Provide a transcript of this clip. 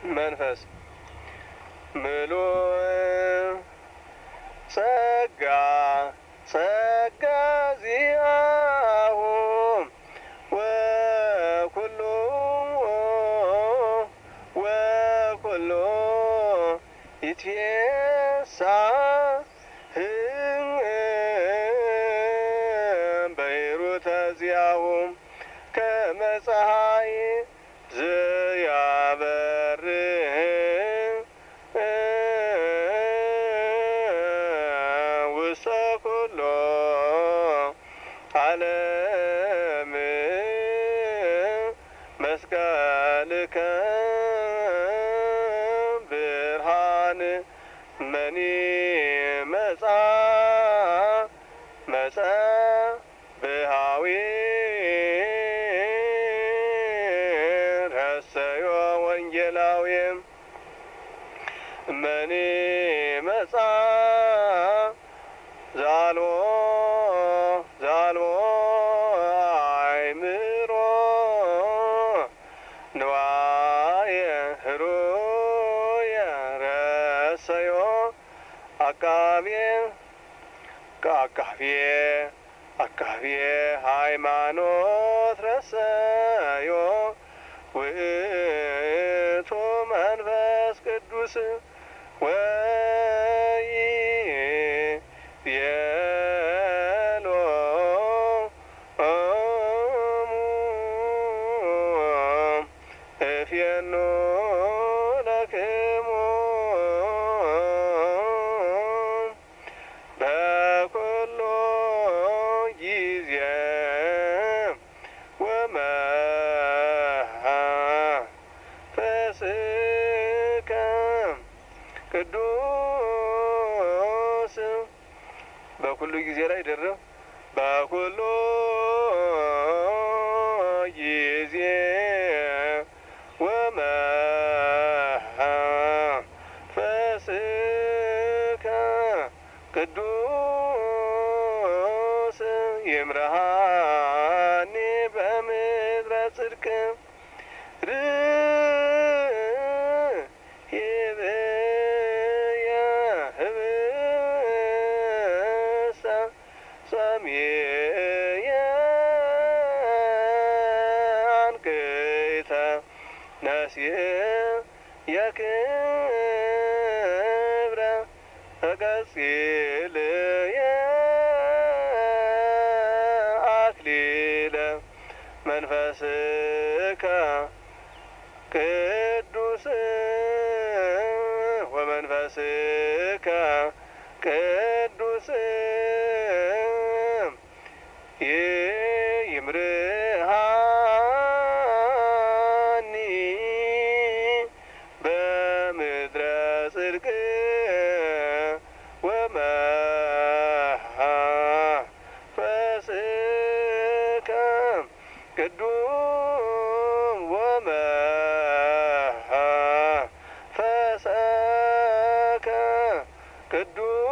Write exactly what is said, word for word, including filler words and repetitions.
መንፈስ ምሉእ ጸጋ ጸጋ ዚአሁ ወኩሉ ወኩሉ ይትፌሳህ በሂሩተ ዚአሁ ከመ ፀሐይ ዘያበርህ ውስተ ኩሉ ዓለም መስቀልከ ብርሃን መኒ መጻ መጻ ብሃዊ ረሰዮ ወንጌላዊ መኒ መጻ ዛልዎ ዛልዎ አእምሮ ንዋየ ህሩየ ረሰዮ አቃቤ አቃቤ አቃቤ ሃይማኖት ረሰዮ ውእቱ መንፈስ ቅዱስ ወይ የሎ እፍየኑ ለክሙ በኩሉ ጊዜ ወመንፈስከ ቅዱስ በኩሉ ጊዜ ላይ ደረብ በኩሉ ጊዜ ወመንፈስከ ቅዱስ ይምርሃኒ በምድረ ጽድቅ ርህብየ ህብስተ ሰምየ አንቅተ ነሲየ ክብረ ተቀጽልየ አክሊለ መንፈስከ ቅዱስ ወመንፈስከ ቅዱስ ይምርሃኒ በምድረ ጽድቅ ወመንፈስከ ቅዱስ ወመንፈስከ ቅዱስ